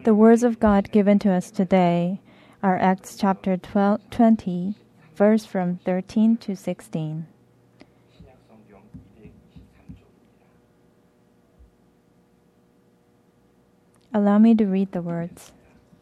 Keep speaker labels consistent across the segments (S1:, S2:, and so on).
S1: The words of God given to us today are Acts chapter 20, verse from 13 to 16. Allow me to read the words.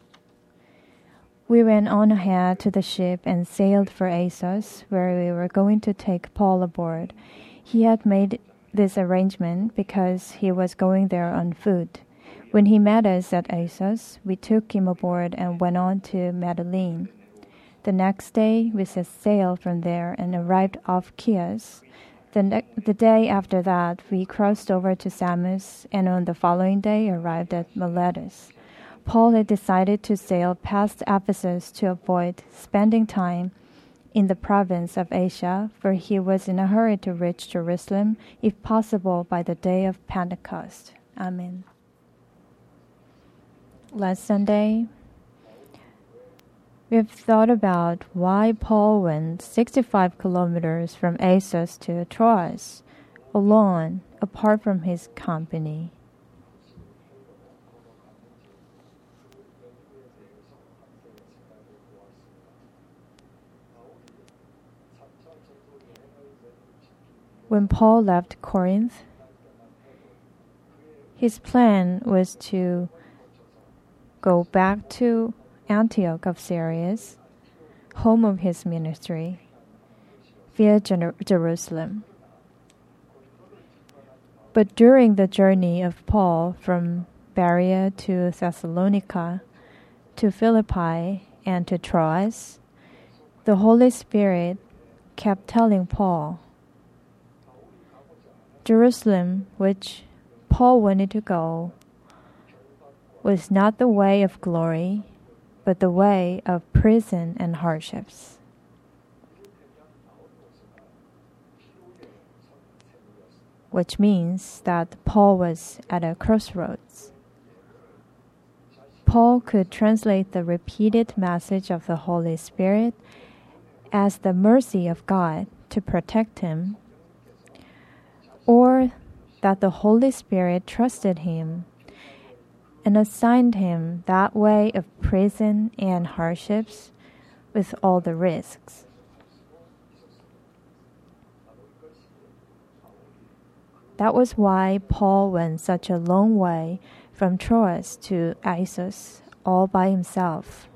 S1: We went on ahead to the ship and sailed for Assos, where we were going to take Paul aboard. He had made this arrangement because he was going there on foot. When he met us at Assos, we took him aboard and went on to Mytilene. The next day, we set sail from there and arrived off Chios. The day after that, we crossed over to Samos, and on the following day arrived at Miletus. Paul had decided to sail past Ephesus to avoid spending time in the province of Asia, for he was in a hurry to reach Jerusalem, if possible, by the day of Pentecost. Amen. Last Sunday, we've thought about why Paul went 65 kilometers from Assos to Troas, alone, apart from his company. When Paul left Corinth, his plan was to go back to Antioch of Syria, home of his ministry, via Jerusalem. But during the journey of Paul from Berea to Thessalonica, to Philippi, and to Troas, the Holy Spirit kept telling Paul, Jerusalem, which Paul wanted to go, was not the way of glory, but the way of prison and hardships. Which means that Paul was at a crossroads. Paul could translate the repeated message of the Holy Spirit as the mercy of God to protect him, or that the Holy Spirit trusted him and assigned him that way of prison and hardships with all the risks. That was why Paul went such a long way from Troas to Assos all by himself.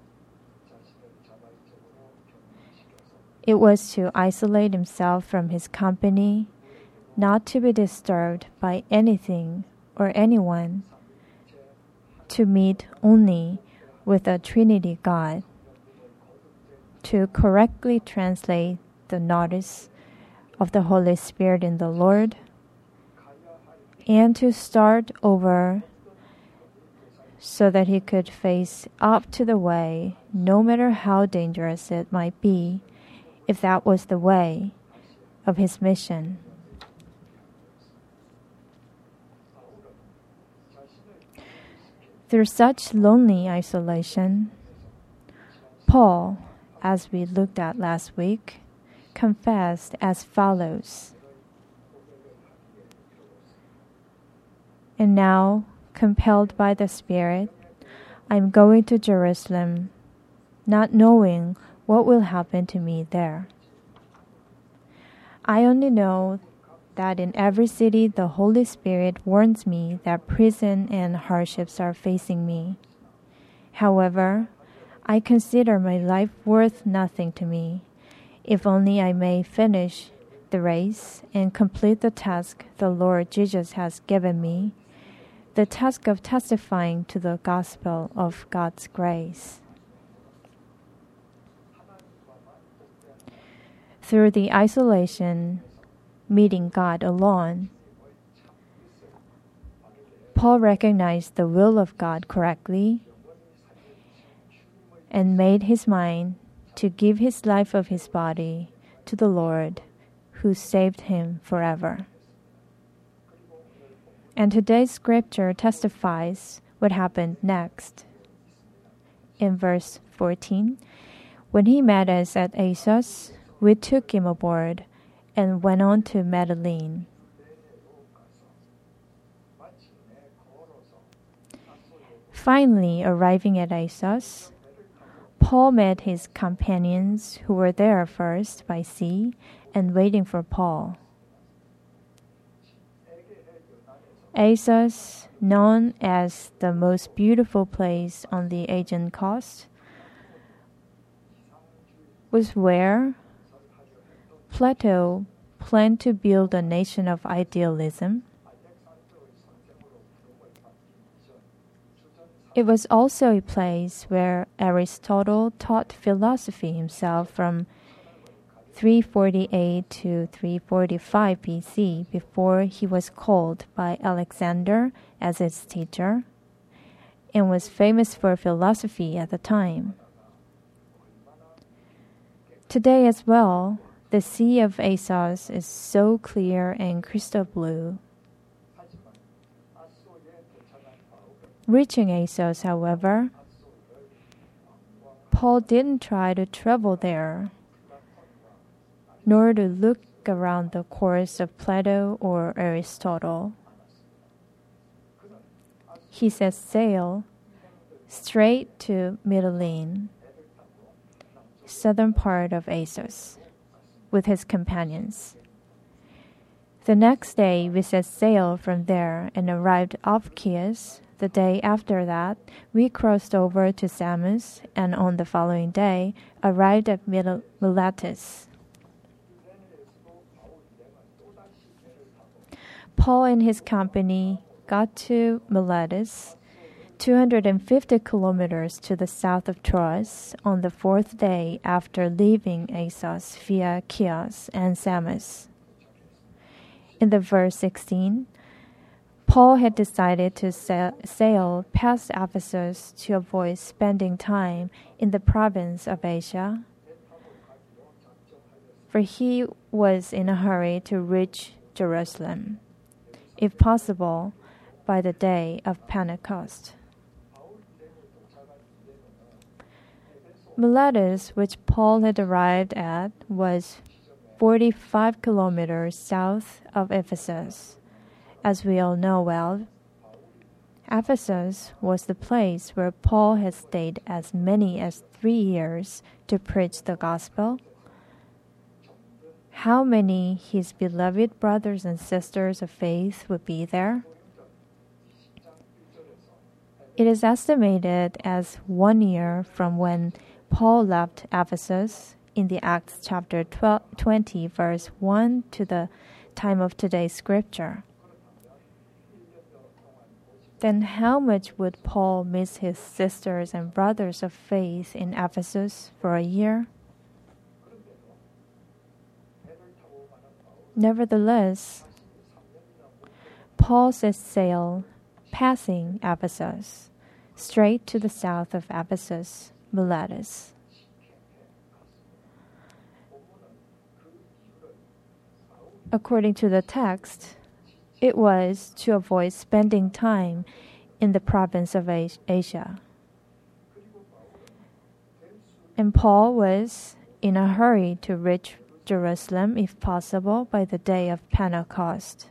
S1: It was to isolate himself from his company, not to be disturbed by anything or anyone, to meet only with a Trinity God, to correctly translate the notice of the Holy Spirit in the Lord, and to start over so that he could face up to the way, no matter how dangerous it might be, if that was the way of his mission. Through such lonely isolation, Paul, as we looked at last week, confessed as follows. And now, compelled by the Spirit, I am going to Jerusalem, not knowing what will happen to me there. I only know that in every city the Holy Spirit warns me that prison and hardships are facing me. However, I consider my life worth nothing to me, if only I may finish the race and complete the task the Lord Jesus has given me, the task of testifying to the gospel of God's grace. Through the isolation, meeting God alone, Paul recognized the will of God correctly and made his mind to give his life of his body to the Lord, who saved him forever. And today's scripture testifies what happened next. In verse 14, when he met us at Assos, we took him aboard and went on to Finally, arriving at Assos, Paul met his companions who were there first by sea and waiting for Paul. Assos, known as the most beautiful place on the Aegean coast, was where Plato planned to build a nation of idealism. It was also a place where Aristotle taught philosophy himself from 348 to 345 BC before he was called by Alexander as his teacher, and was famous for philosophy at the time. Today as well, the Sea of Assos is so clear and crystal blue. Reaching Assos, however, Paul didn't try to travel there, nor to look around the course of Plato or Aristotle. He set sail straight to Mytilene, southern part of Assos, with his companions. The next day we set sail from there and arrived off Chios. The day after that, we crossed over to Samos, and on the following day, arrived at Miletus. Paul and his company got to Miletus, 250 kilometers to the south of Troas, on the fourth day after leaving Assos via Chios and Samos. In the verse 16, Paul had decided to sail past Ephesus to avoid spending time in the province of Asia, for he was in a hurry to reach Jerusalem, if possible, by the day of Pentecost. Miletus, which Paul had arrived at, was 45 kilometers south of Ephesus. As we all know well, Ephesus was the place where Paul had stayed as many as 3 years to preach the gospel. How many his beloved brothers and sisters of faith would be there? It is estimated as 1 year from when Paul left Ephesus in the Acts chapter 20, verse 1 to the time of today's scripture. Then how much would Paul miss his sisters and brothers of faith in Ephesus for a year? Nevertheless, Paul set sail, passing Ephesus, straight to the south of Ephesus, Miletus. According to the text, it was to avoid spending time in the province of Asia. And Paul was in a hurry to reach Jerusalem, if possible, by the day of Pentecost.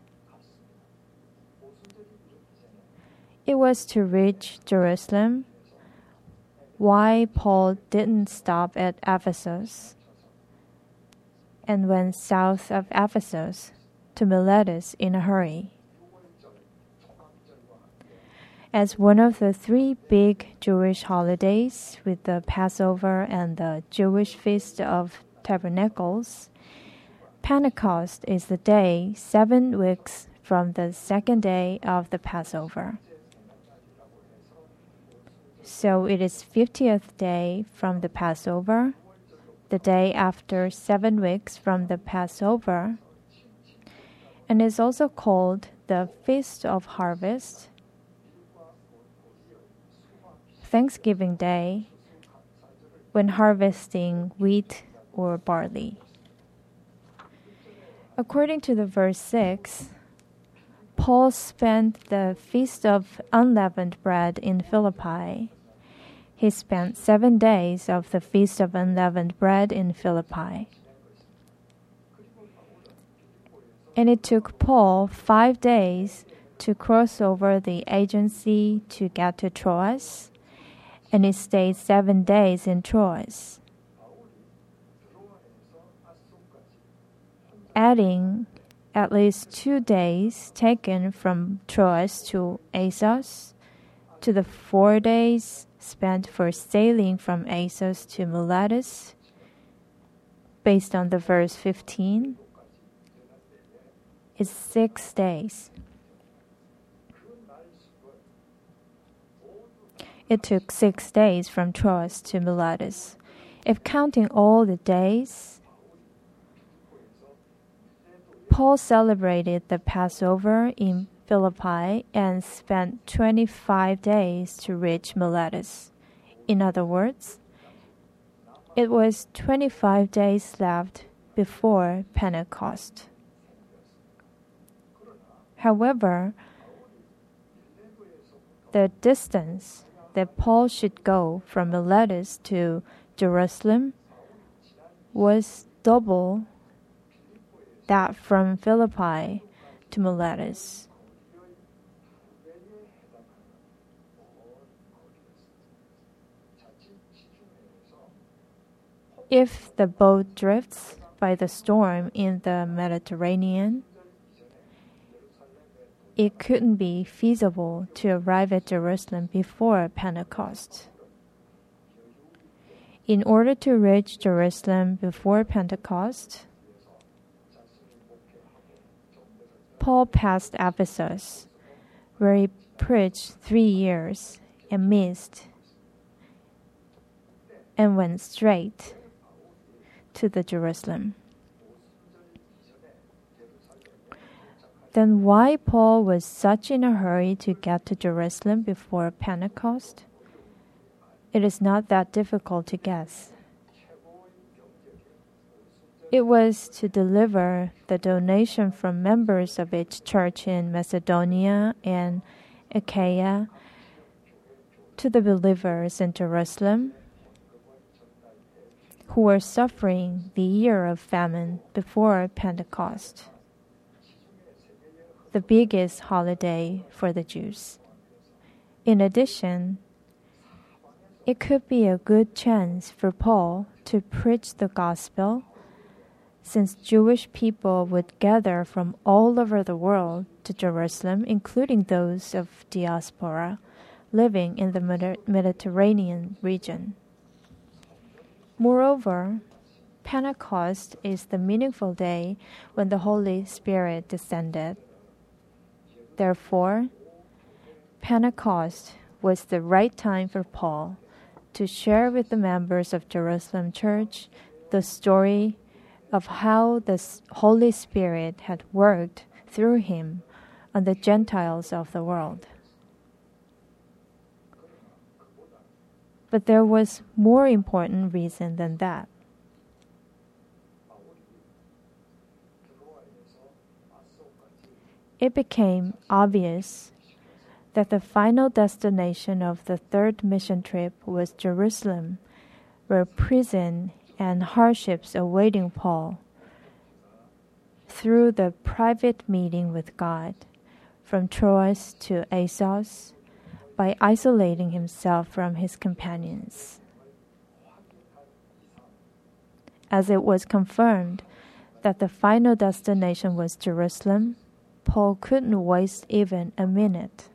S1: It was to reach Jerusalem why Paul didn't stop at Ephesus and went south of Ephesus to Miletus in a hurry. As one of the 3 big Jewish holidays, with the Passover and the Jewish Feast of Tabernacles, Pentecost is the day 7 weeks from the second day of the Passover. So it is 50th day from the Passover, the day after 7 weeks from the Passover, and is also called the Feast of Harvest, Thanksgiving Day, when harvesting wheat or barley. According to the verse 6, Paul spent the Feast of Unleavened Bread in Philippi. He spent 7 days of the Feast of Unleavened Bread in Philippi. And it took Paul 5 days to cross over the agency to get to Troas, and he stayed 7 days in Troas. Adding at least 2 days taken from Troas to Assos, to the 4 days spent for sailing from Assos to Miletus, based on the verse 15, is 6 days. It took 6 days from Troas to Miletus. If counting all the days, Paul celebrated the Passover in Philippi and spent 25 days to reach Miletus. In other words, it was 25 days left before Pentecost. However, the distance that Paul should go from Miletus to Jerusalem was double that from Philippi to Miletus. If the boat drifts by the storm in the Mediterranean, it couldn't be feasible to arrive at Jerusalem before Pentecost. In order to reach Jerusalem before Pentecost, Paul passed Ephesus, where he preached 3 years and missed, and went straight to the Jerusalem. Then why Paul was such in a hurry to get to Jerusalem before Pentecost? It is not that difficult to guess. It was to deliver the donation from members of each church in Macedonia and Achaia to the believers in Jerusalem who were suffering the year of famine before Pentecost, the biggest holiday for the Jews. In addition, it could be a good chance for Paul to preach the gospel, since Jewish people would gather from all over the world to Jerusalem, including those of diaspora living in the Mediterranean region. Moreover, Pentecost is the meaningful day when the Holy Spirit descended. Therefore, Pentecost was the right time for Paul to share with the members of Jerusalem Church the story of how the Holy Spirit had worked through him on the Gentiles of the world. But there was more important reason than that. It became obvious that the final destination of the third mission trip was Jerusalem, where prison and hardships awaiting Paul through the private meeting with God from Troas to Assos by isolating himself from his companions. As it was confirmed that the final destination was Jerusalem, Paul couldn't waste even a minute.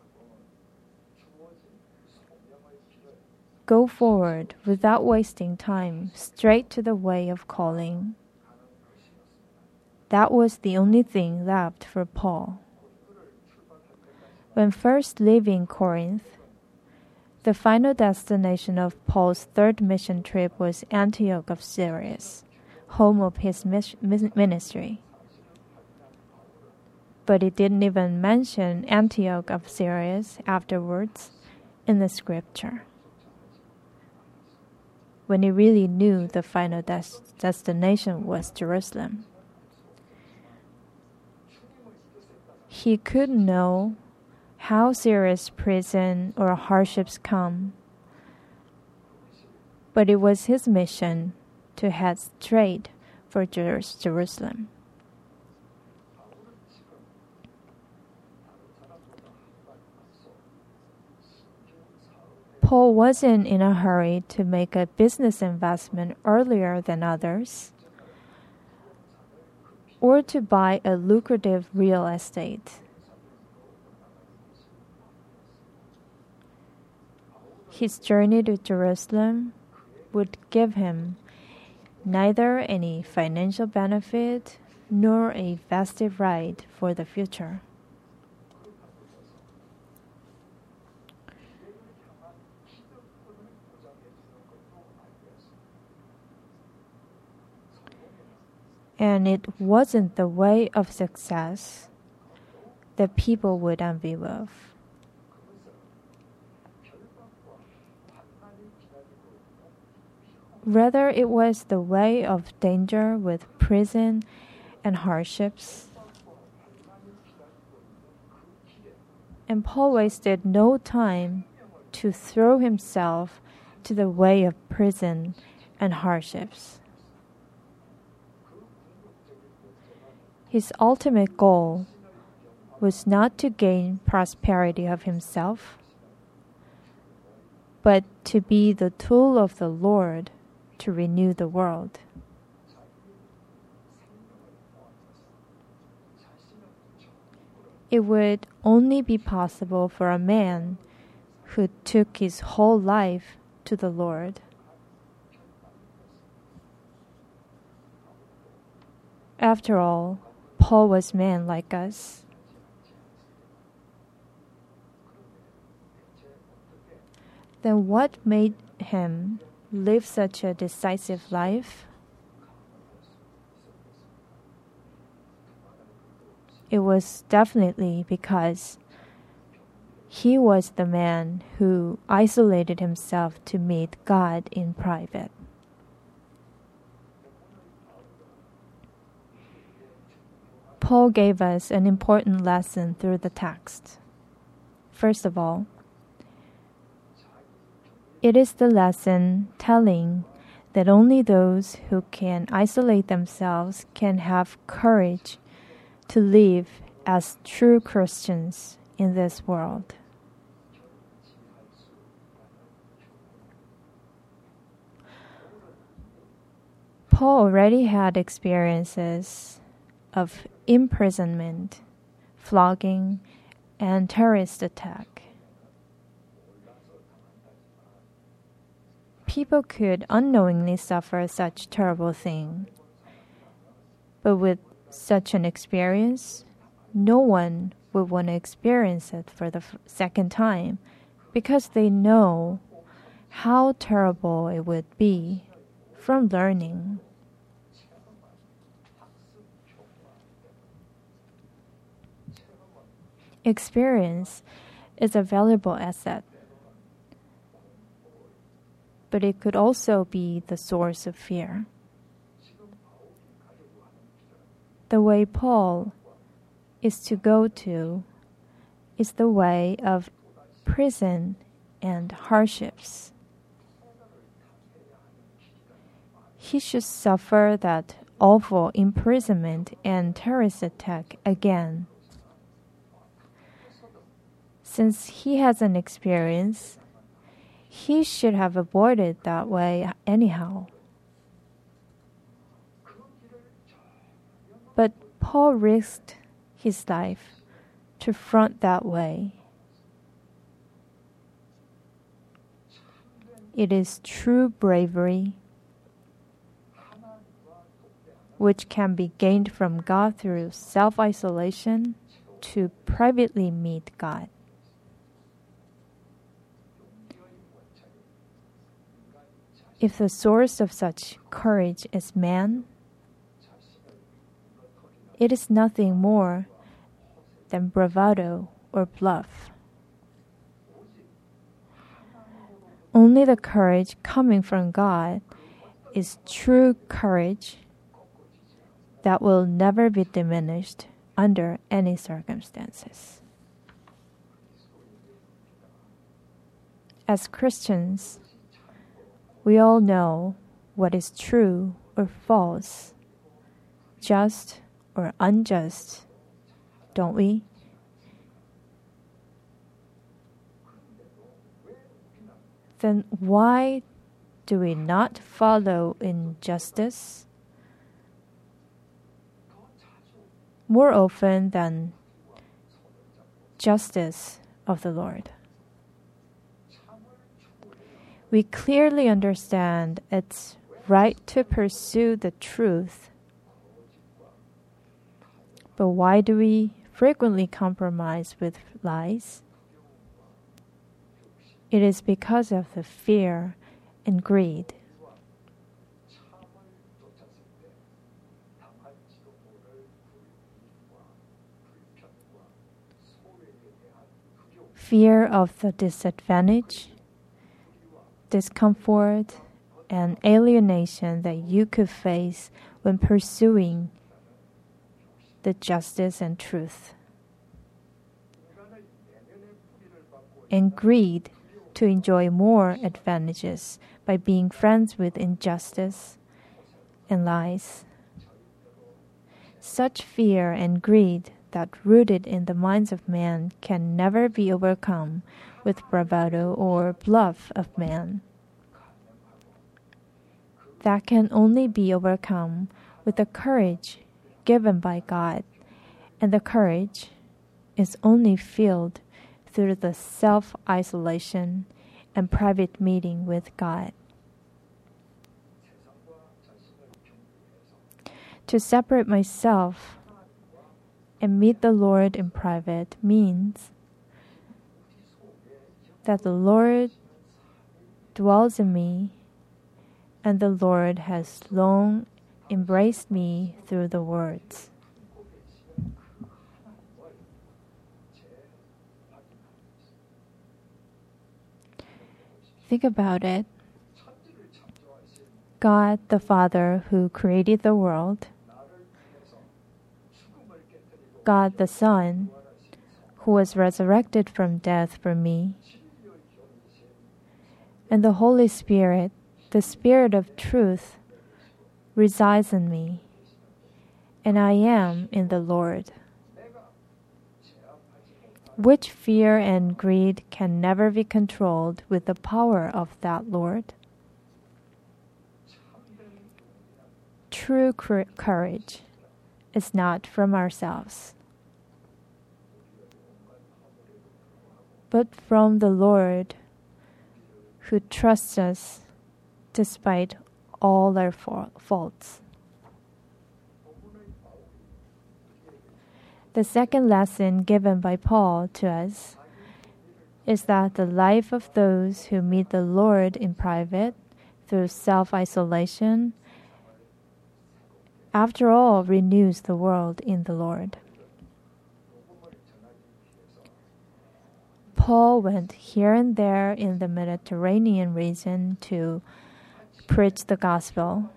S1: Go forward without wasting time, straight to the way of calling. That was the only thing left for Paul. When first leaving Corinth, the final destination of Paul's third mission trip was Antioch of Syria, home of his ministry. But it didn't even mention Antioch of Syria afterwards in the scripture, when he really knew the final destination was Jerusalem. He couldn't know how serious prison or hardships come, but it was his mission to head straight for Jerusalem. Paul wasn't in a hurry to make a business investment earlier than others, or to buy a lucrative real estate. His journey to Jerusalem would give him neither any financial benefit nor a vested right for the future. And it wasn't the way of success that people would envy of. Rather, it was the way of danger with prison and hardships. And Paul wasted no time to throw himself to the way of prison and hardships. His ultimate goal was not to gain prosperity of himself, but to be the tool of the Lord to renew the world. It would only be possible for a man who took his whole life to the Lord. After all, Paul was man like us. Then what made him live such a decisive life? It was definitely because he was the man who isolated himself to meet God in private. Paul gave us an important lesson through the text. First of all, it is the lesson telling that only those who can isolate themselves can have courage to live as true Christians in this world. Paul already had experiences of imprisonment, flogging, and terrorist attack. People could unknowingly suffer such terrible thing, but with such an experience, no one would want to experience it for the second time because they know how terrible it would be from learning. Experience is a valuable asset, but it could also be the source of fear. The way Paul is to go to is the way of prison and hardships. He should suffer that awful imprisonment and terrorist attack again. Since he has an experience, he should have avoided that way anyhow. But Paul risked his life to front that way. It is true bravery, which can be gained from God through self-isolation to privately meet God. If the source of such courage is man, it is nothing more than bravado or bluff. Only the courage coming from God is true courage that will never be diminished under any circumstances. As Christians, we all know what is true or false, just or unjust, don't we? then why do we not follow injustice more often than justice of the Lord? We clearly understand it's right to pursue the truth. But why do we frequently compromise with lies? It is because of the fear and greed. Fear of the disadvantage, discomfort, and alienation that you could face when pursuing the justice and truth. And greed to enjoy more advantages by being friends with injustice and lies. Such fear and greed that rooted in the minds of man can never be overcome with bravado or bluff of man. That can only be overcome with the courage given by God, and the courage is only filled through the self-isolation and private meeting with God. To separate myself and meet the Lord in private means that the Lord dwells in me, and the Lord has long embraced me through the words. Think about it. God the Father who created the world, God the Son who was resurrected from death for me, and the Holy Spirit, the Spirit of truth, resides in me, and I am in the Lord. Which fear and greed can never be controlled with the power of that Lord? True courage is not from ourselves, but from the Lord who trusts us despite all our faults. The second lesson given by Paul to us is that the life of those who meet the Lord in private through self-isolation, after all, renews the world in the Lord. Paul went here and there in the Mediterranean region to preach the gospel,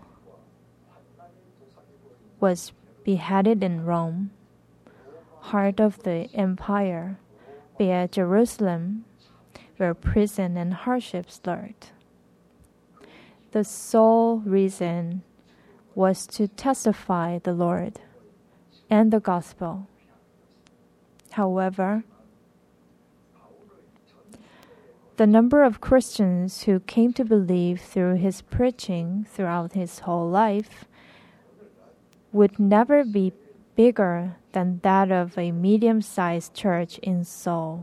S1: was beheaded in Rome, heart of the empire, via Jerusalem, where prison and hardships lurked. The sole reason was to testify the Lord and the gospel. However, the number of Christians who came to believe through his preaching throughout his whole life would never be bigger than that of a medium-sized church in Seoul.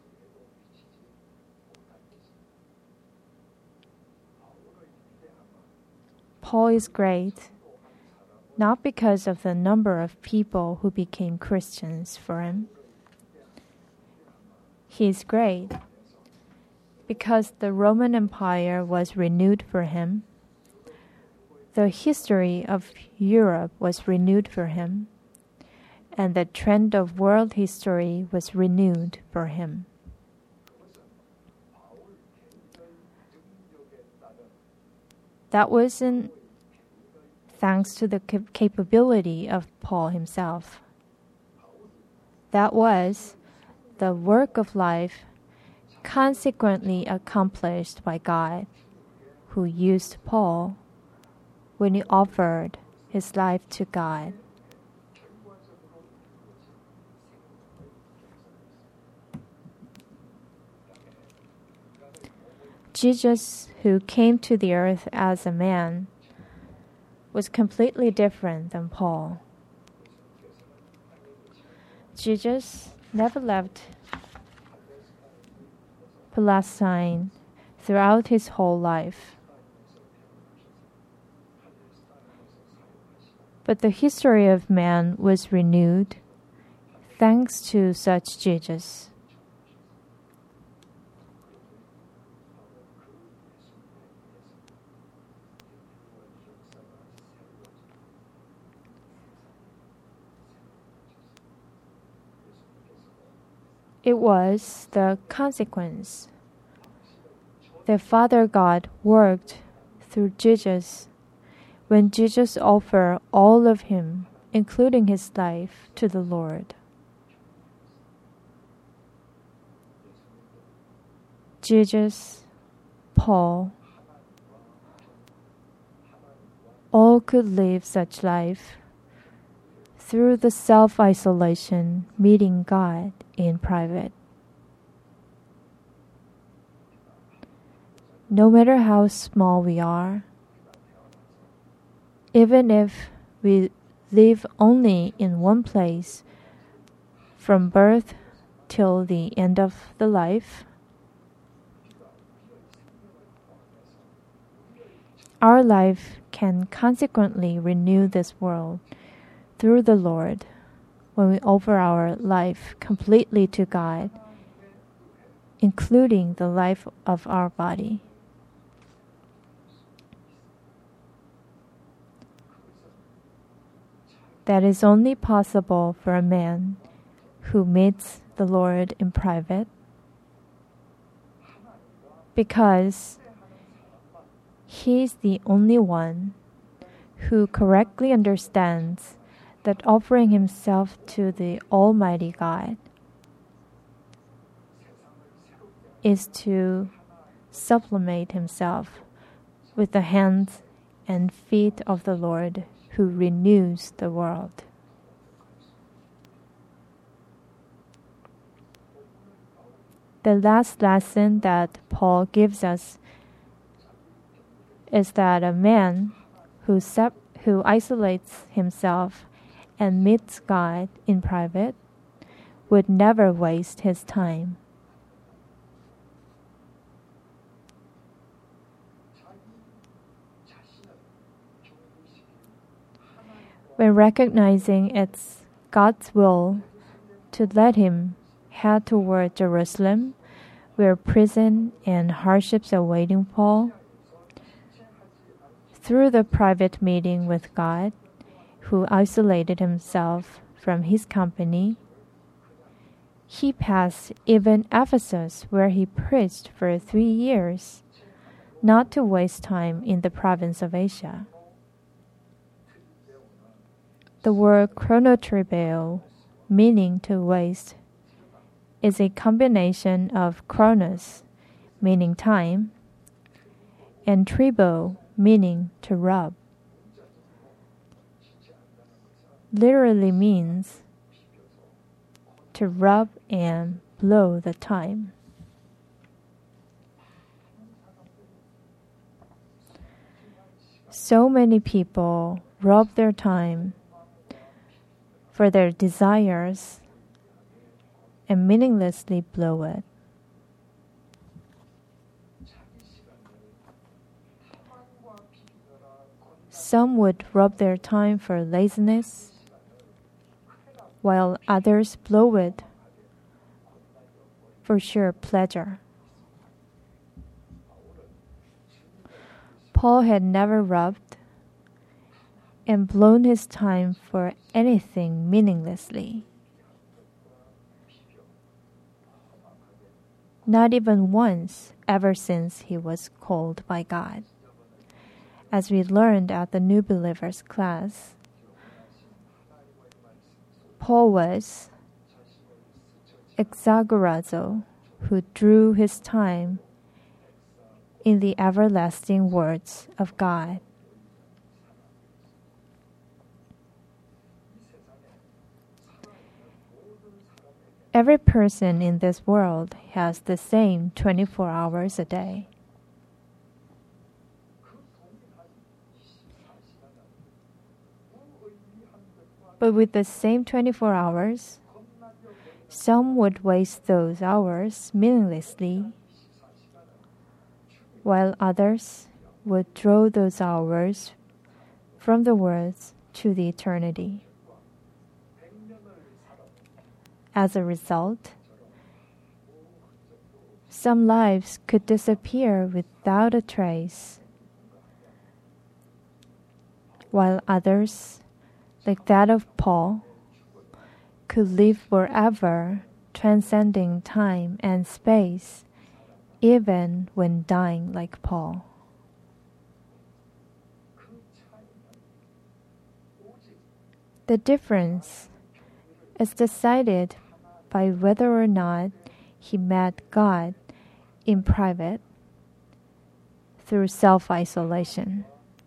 S1: Paul is great, not because of the number of people who became Christians for him. He is great because the Roman Empire was renewed for him. The history of Europe was renewed for him, and the trend of world history was renewed for him. That wasn't thanks to the capability of Paul himself. That was the work of life consequently accomplished by God, who used Paul when he offered his life to God. Jesus, who came to the earth as a man, was completely different than Paul. Jesus never left Palestine throughout his whole life. But the history of man was renewed thanks to such Jesus. It was the consequence that Father God worked through Jesus when Jesus offered all of him, including his life, to the Lord. Jesus, Paul, all could live such life through the self-isolation, meeting God in private. No matter how small we are, even if we live only in one place from birth till the end of the life, our life can consequently renew this world through the Lord when we offer our life completely to God, including the life of our body. That is only possible for a man who meets the Lord in private, because he is the only one who correctly understands that offering himself to the Almighty God is to sublimate himself with the hands and feet of the Lord who renews the world. The last lesson that Paul gives us is that a man who isolates himself and meets God in private would never waste his time. When recognizing it's God's will to let him head toward Jerusalem, where prison and hardships awaiting Paul, through the private meeting with God, who isolated himself from his company, he passed even Ephesus, where he preached for 3 years, not to waste time in the province of Asia. The word chronotribeo, meaning to waste, is a combination of chronos, meaning time, and tribo, meaning to rub. Literally means to rub and blow the time. So many people rob their time for their desires and meaninglessly blow it. Some would rob their time for laziness, while others blow it for sheer pleasure. Paul had never robbed and blown his time for anything meaninglessly. Not even once, ever since he was called by God. As we learned at the New Believers class, Paul was exagorazo, who drew his time in the everlasting words of God. Every person in this world has the same 24 hours a day. But with the same 24 hours, some would waste those hours meaninglessly, while others would draw those hours from the words to the eternity. As a result, some lives could disappear without a trace, while others, like that of Paul, could live forever, transcending time and space, even when dying like Paul. The difference is decided by whether or not he met God in private through self-isolation.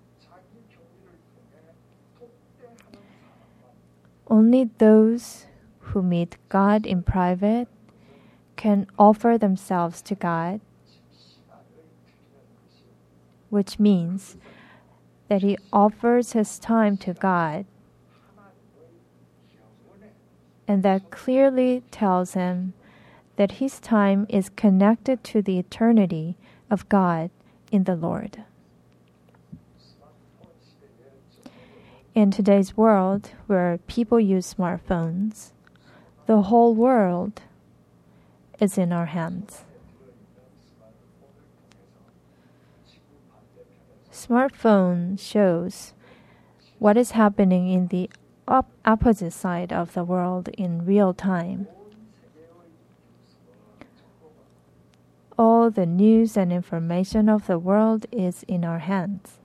S1: Only those who meet God in private can offer themselves to God, which means that he offers his time to God, and that clearly tells him that his time is connected to the eternity of God in the Lord. In today's world, where people use smartphones, the whole world is in our hands. Smartphone shows what is happening in the opposite side of the world in real time. All the news and information of the world is in our hands.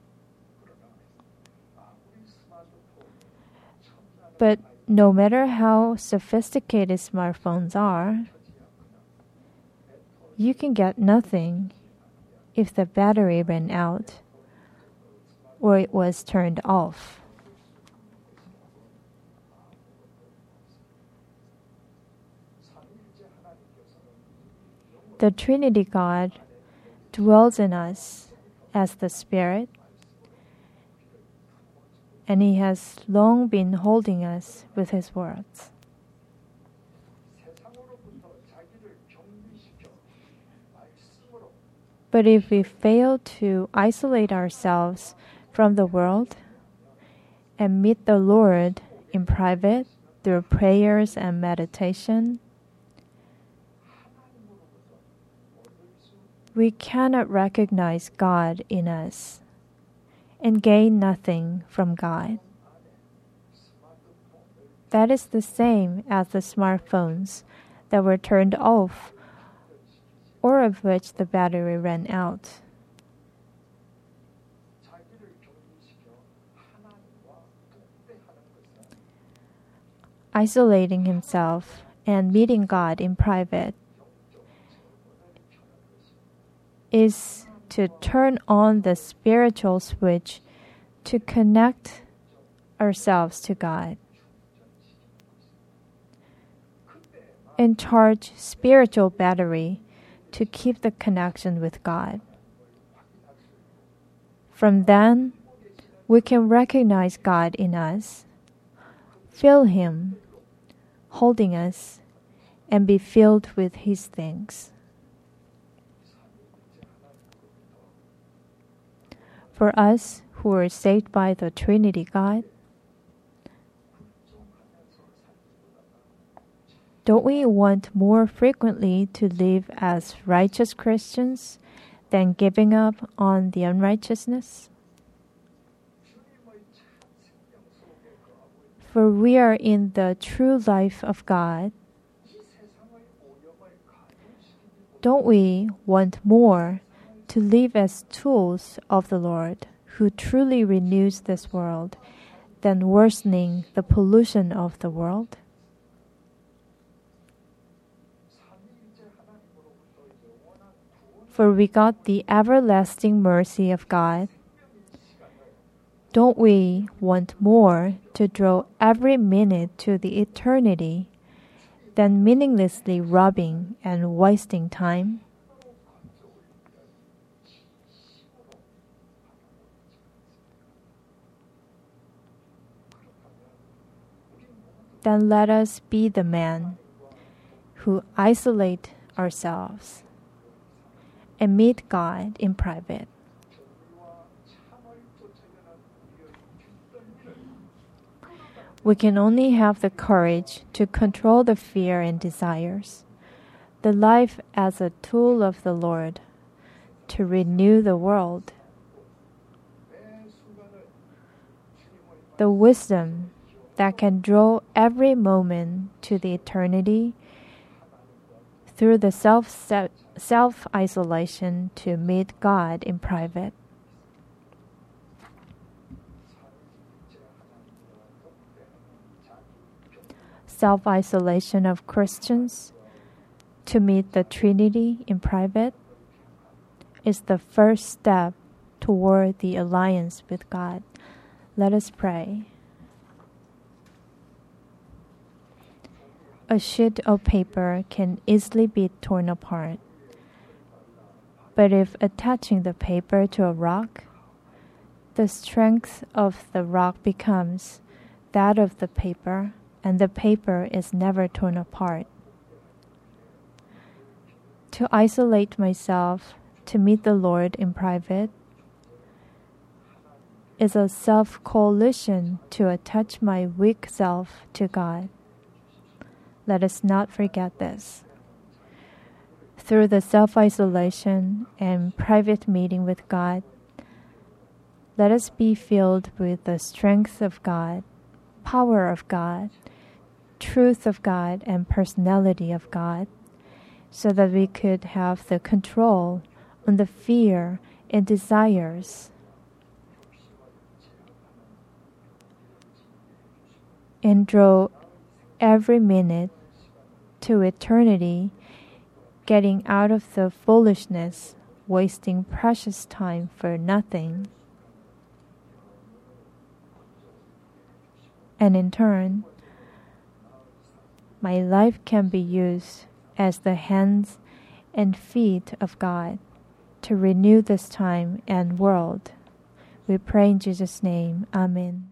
S1: But no matter how sophisticated smartphones are, you can get nothing if the battery ran out or it was turned off. The Trinity God dwells in us as the Spirit, and He has long been holding us with His words. But if we fail to isolate ourselves from the world and meet the Lord in private through prayers and meditation, we cannot recognize God in us and gain nothing from God. That is the same as the smartphones that were turned off or of which the battery ran out. Isolating himself and meeting God in private is to turn on the spiritual switch to connect ourselves to God and charge spiritual battery to keep the connection with God. From then, we can recognize God in us, feel Him holding us, and be filled with His things. For us who are saved by the Trinity God, don't we want more frequently to live as righteous Christians than giving up on the unrighteousness? For we are in the true life of God. Don't we want more to live as tools of the Lord, who truly renews this world, than worsening the pollution of the world? For we got the everlasting mercy of God. Don't we want more to draw every minute to the eternity than meaninglessly robbing and wasting time? then let us be the men who isolate ourselves and meet God in private. We can only have the courage to control the fear and desires, the life as a tool of the Lord to renew the world, the wisdom that can draw every moment to the eternity through the self-isolation to meet God in private. Self-isolation of Christians to meet the Trinity in private is the first step toward the alliance with God. Let us pray. A sheet of paper can easily be torn apart, but if attaching the paper to a rock, the strength of the rock becomes that of the paper, and the paper is never torn apart. To isolate myself to meet the Lord in private is a self-coalition to attach my weak self to God. Let us not forget this. Through the self-isolation and private meeting with God, let us be filled with the strength of God, power of God, truth of God, and personality of God, so that we could have the control on the fear and desires and draw every minute to eternity, getting out of the foolishness, wasting precious time for nothing. And in turn, my life can be used as the hands and feet of God to renew this time and world. We pray in Jesus' name. Amen.